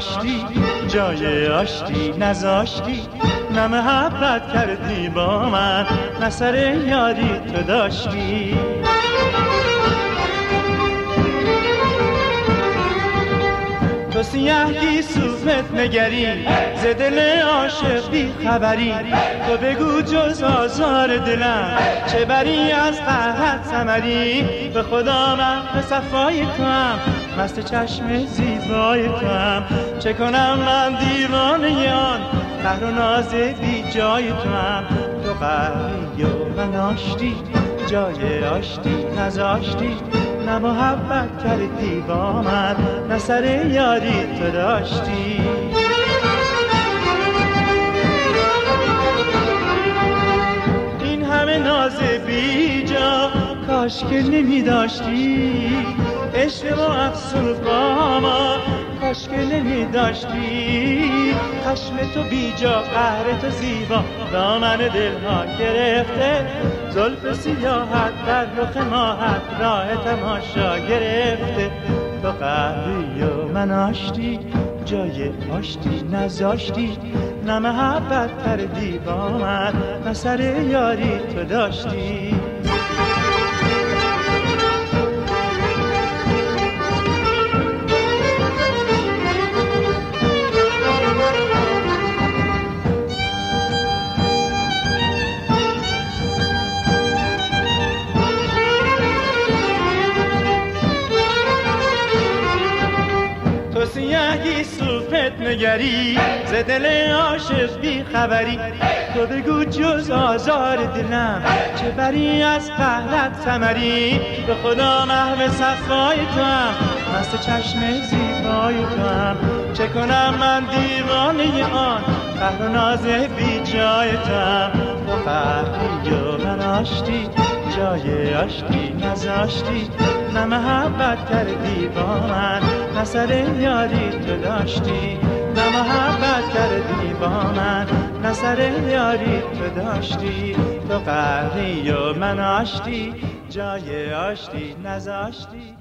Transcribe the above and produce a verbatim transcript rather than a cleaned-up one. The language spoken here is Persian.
آشتی جای آشتی نذاشتی، نه محبت کردی با من، نه سر یاری تو داشتی. تو سیاهی صوفت نگری، ز دل عاشق بی خبری. تو بگو جز آزار دلم چه بری از قهرت ثمری. به خدا من به صفای تو هم، مست چشم زیبای تو هم. چه کنم من دیوانه آن قهر و ناز بی جای تو هم. تو قهری و من آشتی جای آشتی نذاشتی، نه محبت کردی با من، نه سر یاری تو داشتی. این همه ناز بی جا کاش که نمی داشتی، عشق و افسون و باما کاش که نمی داشتی. خشم تو بی جا قهر تو زیبا دامن دلها گرفته، زلف سیاحت در رخ ماهت راه تماشا گرفته. تو قهری و من آشتی جای آشتی نذاشتی، نه محبت کردی با من، نه سر یاری تو داشتی. تو سیاهی صوفت نگری، ز دل عاشق بی خبری. تو بگو جز آزار دلم چه بری از قهرت ثمری. به خدا محو صفای تو هم، مست چشم زیبای تو هم. چه کنم من دیوانه آن قهر و ناز بی جای تو هم. تو قهری و من آشتی جای آشتی نذاشتی، نه محبت کردی با من، نه سر یاری تو داشتی. نه محبت کردی با من، نه سر یاری تو داشتی. تو قهری و من آشتی جای آشتی نذاشتی.